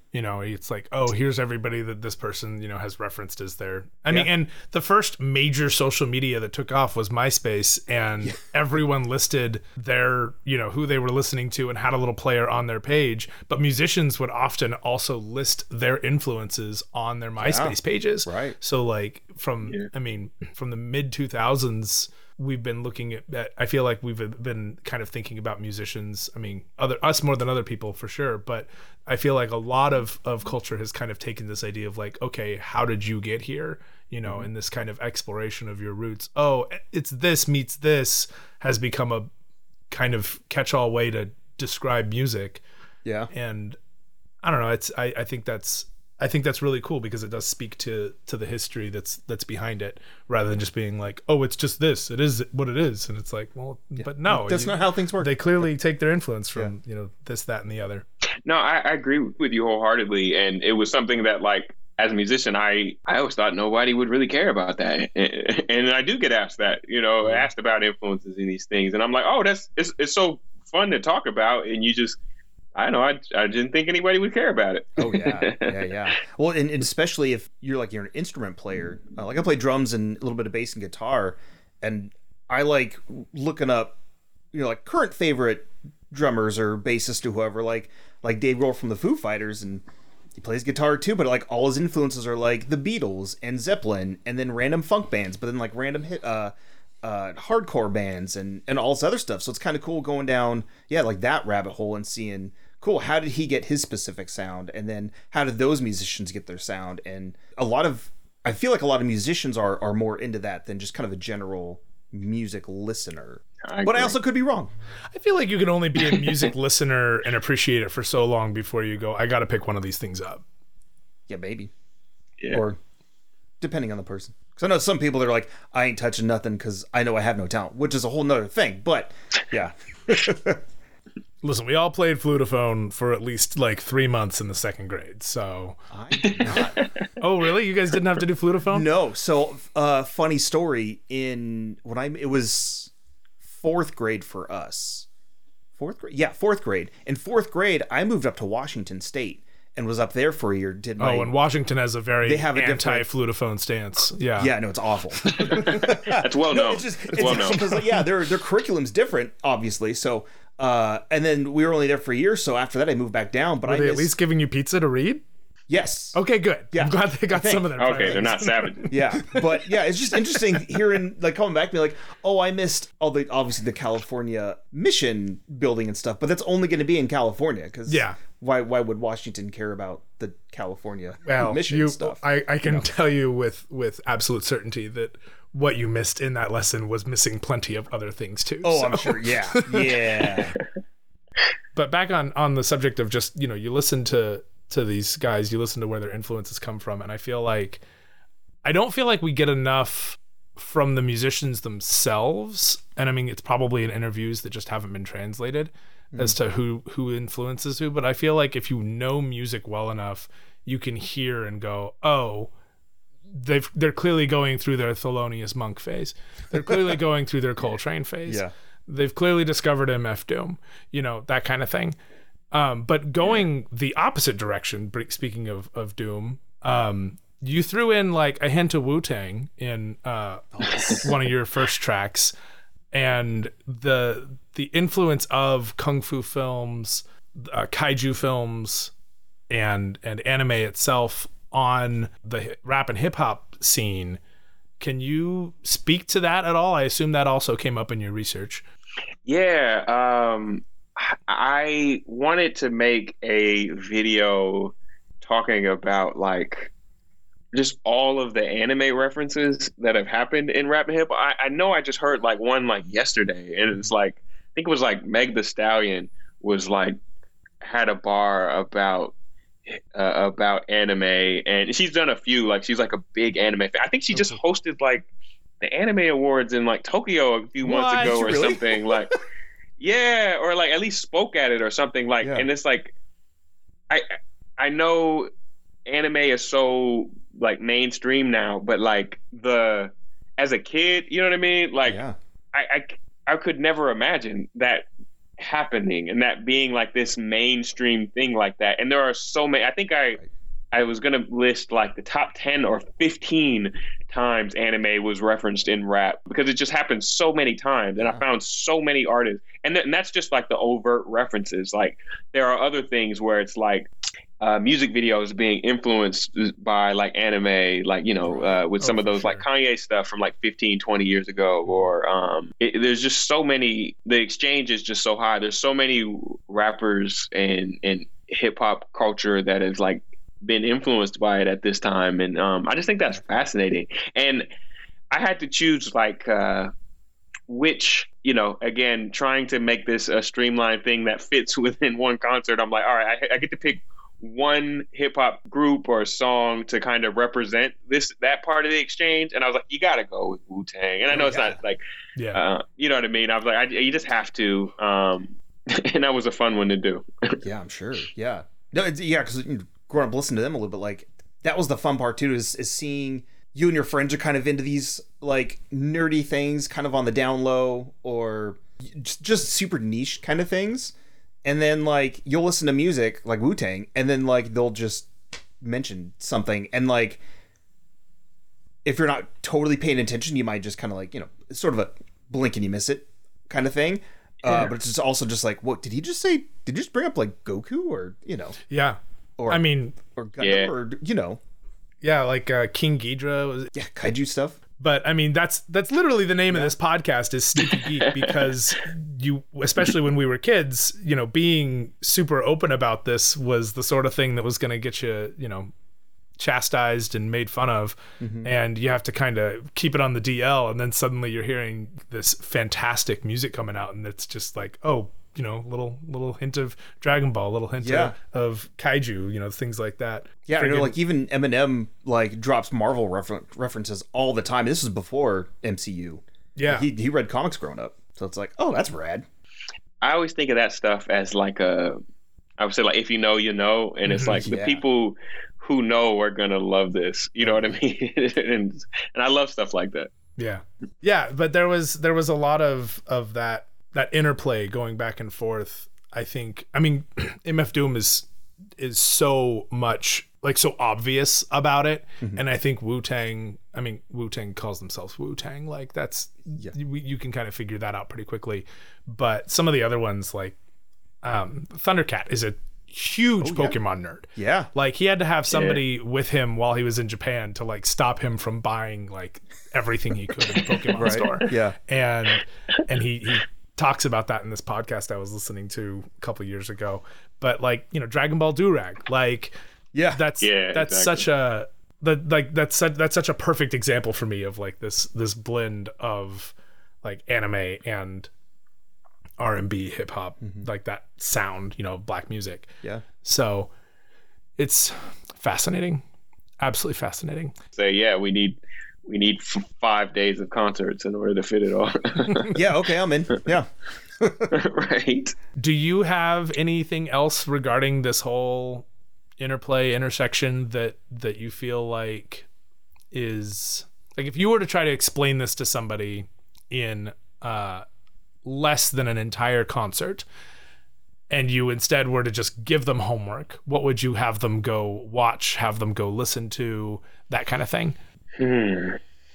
You know, it's like, oh, here's everybody that this person, you know, has referenced as their. I Yeah. mean, and the first major social media that took off was MySpace, and yeah. everyone listed their, you know, who they were listening to and had a little player on their page. But musicians would often also list their influences on their MySpace yeah. pages. Right. So, like, from, yeah. I mean, from the mid two thousands, we've been looking at, at, I feel like we've been kind of thinking about musicians. I mean, other us more than other people for sure, but I feel like a lot of, of culture has kind of taken this idea of like, okay, how did you get here? You know, mm-hmm. and this kind of exploration of your roots. Oh, it's this meets this has become a kind of catch-all way to describe music. Yeah. And I don't know, it's I, I think that's I think that's really cool because it does speak to to the history that's that's behind it, rather than just being like, oh, it's just this, it is what it is. And it's like, well, yeah. but no, that's you, not how things work. They clearly take their influence from yeah. you know, this, that, and the other. No, I, I agree with you wholeheartedly, and it was something that, like, as a musician, I I always thought nobody would really care about that, and, and I do get asked that, you know, asked about influences in these things, and I'm like, oh, that's it's it's so fun to talk about, and you just. I know. I, I didn't think anybody would care about it. Oh yeah, yeah, yeah. Well, and, and especially if you're like you're an instrument player. Uh, like I play drums and a little bit of bass and guitar, and I like looking up, you know, like current favorite drummers or bassists or whoever, like like Dave Grohl from the Foo Fighters, and he plays guitar too. But like all his influences are like the Beatles and Zeppelin, and then random funk bands, but then like random hit. Uh, uh hardcore bands and and all this other stuff. So it's kind of cool going down yeah like that rabbit hole and seeing cool how did he get his specific sound, and then how did those musicians get their sound. And a lot of I feel like a lot of musicians are are more into that than just kind of a general music listener. I but I also could be wrong. I feel like you can only be a music listener and appreciate it for so long before you go, I gotta pick one of these things up. Yeah, maybe. Yeah. Or depending on the person. Because I know some people that are like, I ain't touching nothing because I know I have no talent, which is a whole nother thing. But yeah. Listen, we all played flutophone for at least like three months in the second grade. So I did not. Oh, really? You guys didn't have to do flutophone? No. So, uh, funny story. In when I it was fourth grade for us. Fourth grade, yeah, fourth grade. In fourth grade, I moved up to Washington State. And was up there for a year. Did my, oh, and Washington has a very they have a anti-flutophone stance. Yeah, yeah, no, it's awful. That's well known. No, it's just, it's, it's well known because like, yeah, their their curriculum's different, obviously. So, uh, and then we were only there for a year. So after that, I moved back down. But were I they missed, at least giving you pizza to read? Yes. Okay, good. Yeah. I'm glad they got some of their. Okay, priorities. they're not savages. Yeah, but yeah, it's just interesting hearing like coming back to me like, oh, I missed all the obviously the California mission building and stuff, but that's only going to be in California because yeah. Why why would Washington care about the California well, mission you, stuff? I, I can you know? tell you with, with absolute certainty that what you missed in that lesson was missing plenty of other things too. Oh, so. I'm sure. Yeah. Yeah. But back on, on the subject of just, you know, you listen to, to these guys, you listen to where their influences come from. And I feel like, I don't feel like we get enough from the musicians themselves. And I mean, it's probably in interviews that just haven't been translated. Mm. As to who who influences who, but I feel like if you know music well enough, you can hear and go, oh, they've they're clearly going through their Thelonious Monk phase. They're clearly going through their Coltrane phase. Yeah. They've clearly discovered M F Doom, you know, that kind of thing. Um, but going the opposite direction, speaking of of Doom, um, you threw in like a hint of Wu-Tang in uh, one of your first tracks. And the the influence of kung fu films, uh, kaiju films, and and anime itself on the rap and hip hop scene. Can you speak to that at all? I assume that also came up in your research. Yeah, um, I wanted to make a video talking about like just all of the anime references that have happened in rap and hip hop. I, I know I just heard like one like yesterday, and it's like I think it was like Meg Thee Stallion was like had a bar about uh, about anime, and she's done a few. Like she's like a big anime fan. I think she just hosted like the anime awards in like Tokyo a few months what? ago or really? something. Like yeah, or like at least spoke at it or something. Like, yeah. And it's like I I know anime is so like mainstream now, but like the as a kid, you know what I mean? Like yeah. I, I I could never imagine that happening and that being like this mainstream thing like that. And there are so many. I think I I was gonna list like the top ten or fifteen times anime was referenced in rap because it just happened so many times, and yeah. I found so many artists, and, th- and that's just like the overt references. Like there are other things where it's like uh, music videos being influenced by like anime, like you know, uh, with some oh, of those sure. like Kanye stuff from like fifteen, twenty years ago, or um, it, there's just so many. The exchange is just so high. There's so many rappers and and hip hop culture that is like been influenced by it at this time, and um, I just think that's fascinating. And I had to choose like uh, which, you know, again, trying to make this a streamlined thing that fits within one concert. I'm like, all right, I, I get to pick one hip hop group or song to kind of represent this that part of the exchange, and I was like, you got to go with Wu-Tang. And I know oh, it's yeah. not like, yeah, uh, you know what I mean. I was like, I, you just have to, um, and that was a fun one to do. Yeah, I'm sure. Yeah, no, it's, yeah, because. You know, growing up listening to them a little bit, like that was the fun part too, is, is seeing you and your friends are kind of into these like nerdy things kind of on the down low or just, just super niche kind of things, and then like you'll listen to music like Wu-Tang and then like they'll just mention something, and like if you're not totally paying attention you might just kind of like, you know, it's sort of a blink and you miss it kind of thing. Yeah. Uh, but it's just also just like, what did he just say? Did he just bring up like Goku, or you know? Yeah. Or, I mean, or Gundam, yeah. or you know, yeah, like uh, King Ghidorah was, yeah, kaiju stuff. But I mean, that's that's literally the name yeah. of this podcast is Sneaky Geek, because you, especially when we were kids, you know, being super open about this was the sort of thing that was going to get you, you know, chastised and made fun of, mm-hmm. and you have to kind of keep it on the D L, and then suddenly you're hearing this fantastic music coming out, and it's just like, oh. You know, little little hint of Dragon Ball, little hint yeah. of, of kaiju, you know, things like that. Yeah, Friggin- I know, like even Eminem like drops Marvel refer- references all the time. This is before M C U. Yeah, like, he he read comics growing up, so it's like, oh, that's rad. I always think of that stuff as like a, I would say like if you know, you know, and it's like yeah. the people who know are gonna love this. You know what I mean? and and I love stuff like that. Yeah, yeah, but there was there was a lot of of that. that interplay going back and forth. I think, I mean, M F Doom is is so much like so obvious about it, mm-hmm. and I think Wu-Tang, I mean, Wu-Tang calls themselves Wu-Tang, like that's yeah. you, you can kind of figure that out pretty quickly. But some of the other ones, like um Thundercat is a huge oh, Pokemon yeah. nerd. Yeah, like he had to have somebody yeah. with him while he was in Japan to like stop him from buying like everything he could in the Pokemon right. store. Yeah, and and he he talks about that in this podcast I was listening to a couple of years ago. But like, you know, Dragon Ball Durag, like yeah that's yeah, that's exactly. such a that like that's such, that's such a perfect example for me of like this this blend of like anime and R and B, hip hop, mm-hmm. like that sound, you know, black music. Yeah. So it's fascinating, absolutely fascinating. So yeah, we need we need f- five days of concerts in order to fit it all. Yeah. Okay, I'm in. Yeah. Right. Do you have anything else regarding this whole interplay intersection that that you feel like is like, if you were to try to explain this to somebody in uh less than an entire concert, and you instead were to just give them homework, what would you have them go watch, have them go listen to, that kind of thing? Hmm.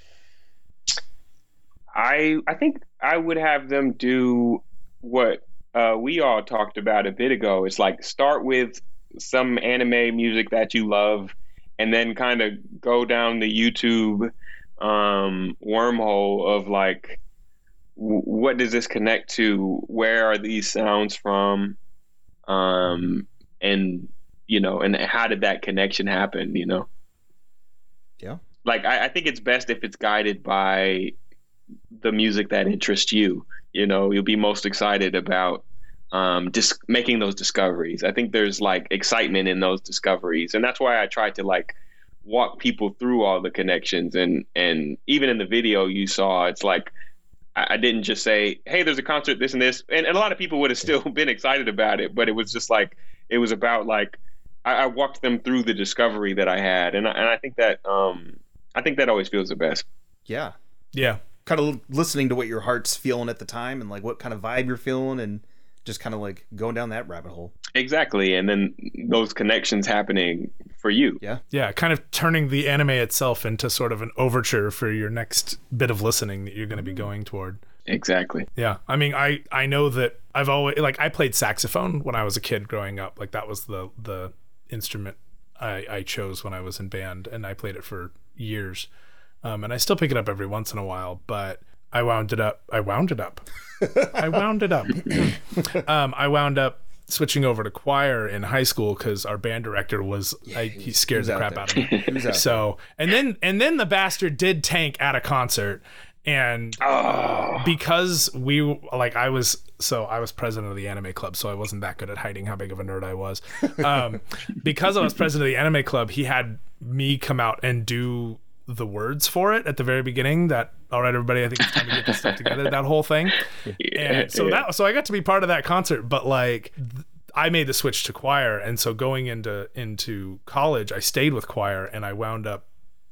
I I think I would have them do what uh, we all talked about a bit ago. It's like start with some anime music that you love, and then kind of go down the YouTube um, wormhole of like, w- what does this connect to? Where are these sounds from? Um, and you know, and how did that connection happen? You know? Yeah. Like I, I think it's best if it's guided by the music that interests you. You know, you'll be most excited about um, dis- making those discoveries. I think there's like excitement in those discoveries, and that's why I tried to like walk people through all the connections. And and even in the video you saw, it's like I, I didn't just say, "Hey, there's a concert, this and this," and, and a lot of people would have still been excited about it, but it was just like it was about like I, I walked them through the discovery that I had, and I, and I think that um, I think that always feels the best. Yeah. Yeah. Kind of listening to what your heart's feeling at the time and like what kind of vibe you're feeling, and just kind of like going down that rabbit hole. Exactly. And then those connections happening for you. Yeah. Yeah, kind of turning the anime itself into sort of an overture for your next bit of listening that you're going to be going toward. Exactly. Yeah. I mean, I, I know that I've always, like, I played saxophone when I was a kid growing up. Like, that was the, the instrument I, I chose when I was in band, and I played it for years. Um, and I still pick it up every once in a while, but I wound it up. I wound it up. I wound it up. um, I wound up switching over to choir in high school because our band director was, yeah, I, he scared the crap out, out of me. So, and then, and then the bastard did tank at a concert. And uh, because we, like, I was, so I was president of the anime club, so I wasn't that good at hiding how big of a nerd I was. Um, because I was president of the anime club, he had me come out and do the words for it at the very beginning. That, all right, everybody, I think it's time to get this stuff together, that whole thing. Yeah, and so yeah. that, so I got to be part of that concert, but like, th- I made the switch to choir. And so going into, into college, I stayed with choir, and I wound up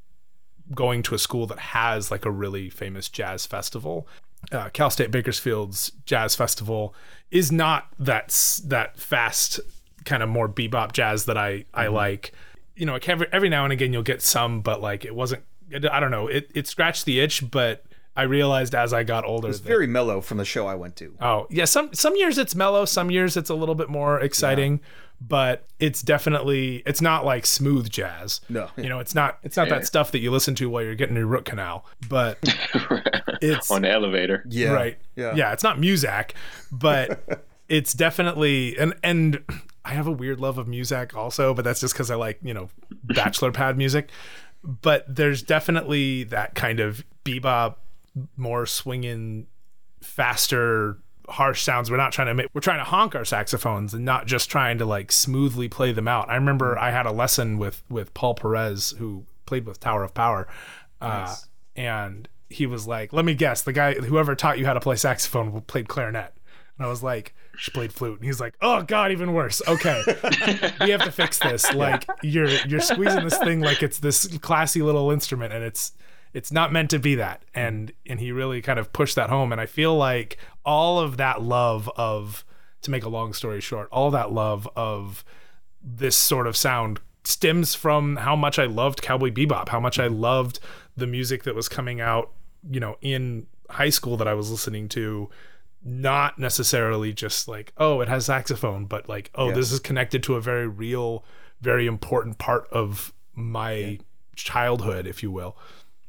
going to a school that has like a really famous jazz festival. Uh, Cal State Bakersfield's jazz festival is not that that fast, kind of more bebop jazz that I I mm-hmm. like. You know, every, every now and again you'll get some, but like it wasn't. I don't know. It it scratched the itch, but I realized as I got older, it's that, very mellow from the show I went to. Oh yeah, some some years it's mellow, some years it's a little bit more exciting. Yeah. But it's definitely, it's not like smooth jazz. No. You know, it's not it's not Yeah. that stuff that you listen to while you're getting your root canal. But it's on the elevator. Yeah. right. Yeah. Yeah, it's not Muzak, but it's definitely, and and I have a weird love of Muzak also, but that's just because I like, you know, bachelor pad music. But there's definitely that kind of bebop, more swinging, faster, harsh sounds. We're not trying to make, we're trying to honk our saxophones and not just trying to like smoothly play them out. I remember I had a lesson with with Paul Perez, who played with Tower of Power. Uh, Nice. And he was like, let me guess, the guy, whoever taught you how to play saxophone played clarinet. And I was like, she played flute. And he's like, oh God, even worse. Okay. We have to fix this. Like you're you're squeezing this thing like it's this classy little instrument, and it's it's not meant to be that. And and he really kind of pushed that home. And I feel like all of that love of, to make a long story short, all that love of this sort of sound stems from how much I loved Cowboy Bebop, how much I loved the music that was coming out, you know, in high school that I was listening to. Not necessarily just like, oh, it has saxophone, but like, oh, Yeah. this is connected to a very real, very important part of my yeah. childhood, if you will,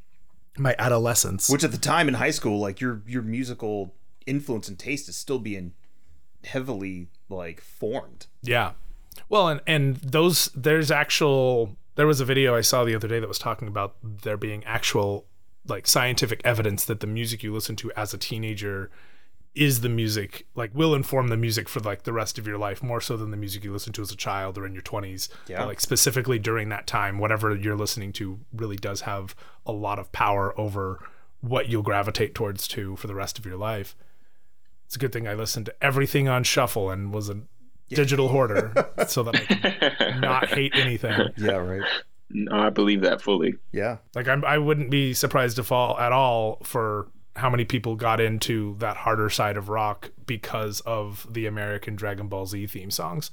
my adolescence. Which at the time in high school, like your your musical influence and taste is still being heavily like formed. Yeah. Well, and and those, there's actual, there was a video I saw the other day that was talking about there being actual like scientific evidence that the music you listen to as a teenager is the music, like will inform the music for like the rest of your life, more so than the music you listen to as a child or in your twenties. Yeah. But like specifically during that time, whatever you're listening to really does have a lot of power over what you'll gravitate towards to for the rest of your life. It's a good thing I listened to everything on shuffle and was a yeah. digital hoarder so that I can not hate anything. Yeah, right. No, I believe that fully. Yeah. Like I'm, I wouldn't be surprised to fall at all for how many people got into that harder side of rock because of the American Dragon Ball Z theme songs.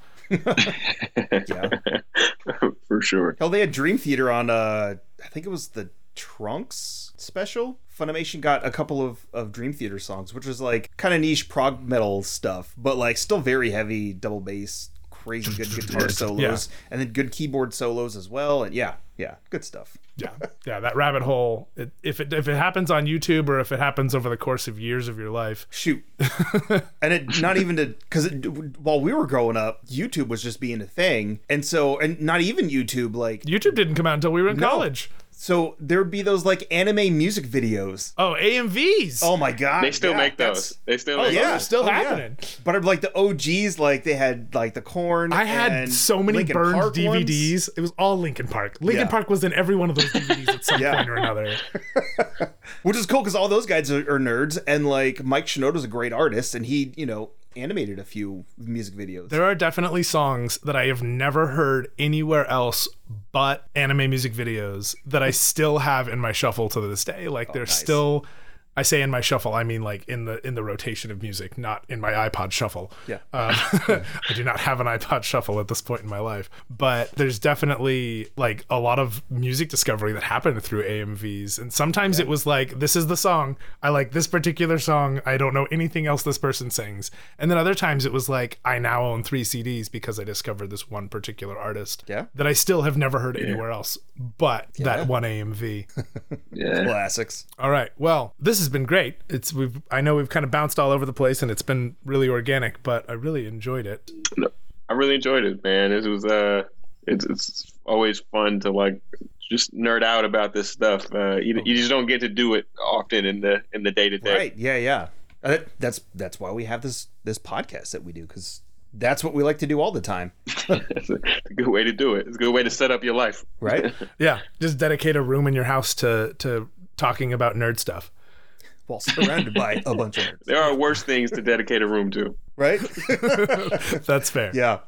Yeah. For sure. Hell, they had Dream Theater on, uh, I think it was the Trunks special. Funimation got a couple of, of Dream Theater songs, which was like kind of niche prog metal stuff, but like still very heavy double bass, crazy good guitar solos, yeah. and then good keyboard solos as well. And yeah, yeah, good stuff. Yeah, yeah, that rabbit hole. It, if it if it happens on YouTube or if it happens over the course of years of your life, shoot. And it not even to because while we were growing up, YouTube was just being a thing, and so and not even YouTube like YouTube didn't come out until we were in no. college. So there would be those like anime music videos. Oh, A M Vs. Oh my God. They still yeah, make those. They still oh, make yeah, those. those are still oh, happening. Yeah. But like the O Gs, like they had like the Korn. I had and so many Linkin burned Park D V Ds. ones. It was all Linkin Park. Linkin Yeah. Park was in every one of those D V Ds at some Yeah. point or another. Which is cool because all those guys are, are nerds, and like Mike Shinoda's a great artist, and he, you know, animated a few music videos. There are definitely songs that I have never heard anywhere else but anime music videos that I still have in my shuffle to this day. Like Oh, there's nice. still, I say in my shuffle, I mean like in the in the rotation of music, not in my iPod shuffle. Yeah. Um, I do not have an iPod shuffle at this point in my life, but there's definitely like a lot of music discovery that happened through A M Vs. And sometimes yeah. it was like, this is the song. I like this particular song. I don't know anything else this person sings. And then other times it was like, I now own three C Ds because I discovered this one particular artist yeah. that I still have never heard yeah. anywhere else but yeah. that one A M V. yeah. Classics. All right. Well, this has been great. It's we've I know we've kind of bounced all over the place and it's been really organic, but I really enjoyed it. No, I really enjoyed it, man. It was uh it's it's always fun to like just nerd out about this stuff. Uh you, you just don't get to do it often in the in the day to day. Right. Yeah, yeah. Uh, that's that's why we have this this podcast that we do, cuz that's what we like to do all the time. It's a good way to do it. It's a good way to set up your life. Right? Yeah. Just dedicate a room in your house to to talking about nerd stuff. Well, surrounded by a bunch of nerds. There are worse things to dedicate a room to. Right? That's fair. Yeah.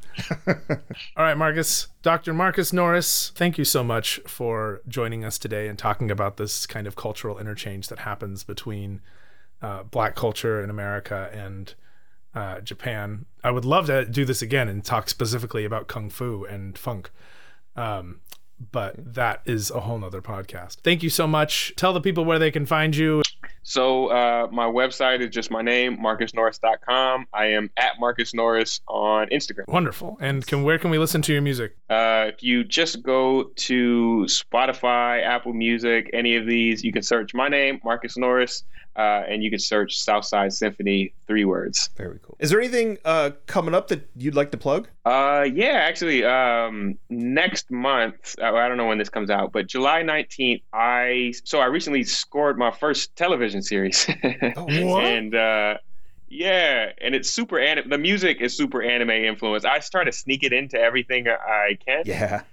All right, Marcus. Doctor Marcus Norris, thank you so much for joining us today and talking about this kind of cultural interchange that happens between uh, Black culture in America and Uh, Japan. I would love to do this again and talk specifically about Kung Fu and funk. Um, but that is a whole nother podcast. Thank you so much. Tell the people where they can find you. So uh, my website is just my name, marcus norris dot com. I am at Marcus Norris on Instagram. Wonderful. And can where can we listen to your music? Uh, if you just go to Spotify, Apple Music, any of these, you can search my name, Marcus Norris. Uh, and you can search Southside Symphony, three words. Very cool. Is there anything uh, coming up that you'd like to plug? Uh, yeah, actually, um, next month, I don't know when this comes out, but July nineteenth, I so I recently scored my first television series. Oh, what? And uh, yeah, and it's super anim- the music is super anime influenced. I try to sneak it into everything I can. Yeah.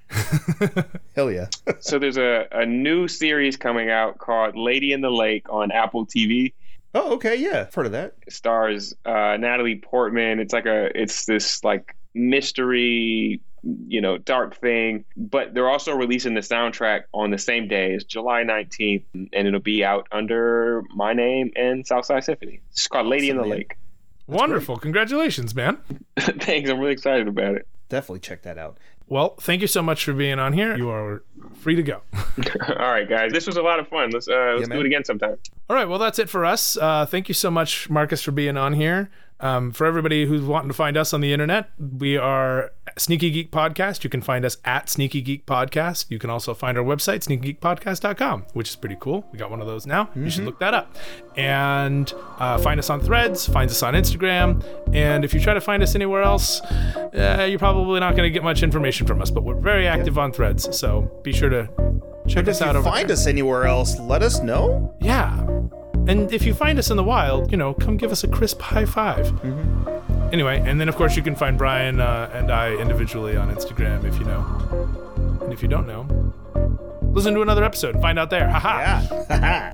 Hell yeah. So there's a, a new series coming out called Lady in the Lake on Apple T V. Oh, okay, yeah. I've heard of that. It stars uh, Natalie Portman. It's like a it's this like mystery, you know, dark thing. But they're also releasing the soundtrack on the same day as July nineteenth, and it'll be out under my name and Southside Symphony. It's called Lady awesome, in the man. Lake. That's Wonderful. Great. Congratulations, man. Thanks. I'm really excited about it. Definitely check that out. Well, thank you so much for being on here. You are free to go. All right, guys. This was a lot of fun. Let's uh, let's yeah, do it again sometime. All right. Well, that's it for us. Uh, thank you so much, Marcus, for being on here. Um, for everybody who's wanting to find us on the internet, we are Sneaky Geek Podcast. You can find us at Sneaky Geek Podcast. You can also find our website, sneaky geek podcast dot com, which is pretty cool. We got one of those now. Mm-hmm. You should look that up. And uh, find us on Threads, find us on Instagram. And if you try to find us anywhere else, uh, you're probably not going to get much information from us, but we're very active yeah. on Threads. So be sure to check but us out over there. If you find us anywhere else, let us know. Yeah. And if you find us in the wild, you know, come give us a crisp high five. Mm-hmm. Anyway, and then, of course, you can find Brian uh, and I individually on Instagram if you know. And if you don't know, listen to another episode and find out there. Ha-ha! Yeah.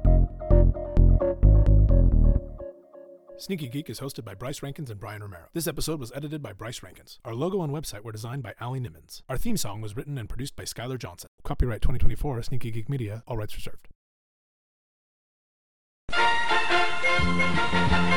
Sneaky Geek is hosted by Bryce Rankins and Brian Romero. This episode was edited by Bryce Rankins. Our logo and website were designed by Ali Nimmons. Our theme song was written and produced by Skylar Johnson. Copyright twenty twenty-four, Sneaky Geek Media, all rights reserved. Thank you.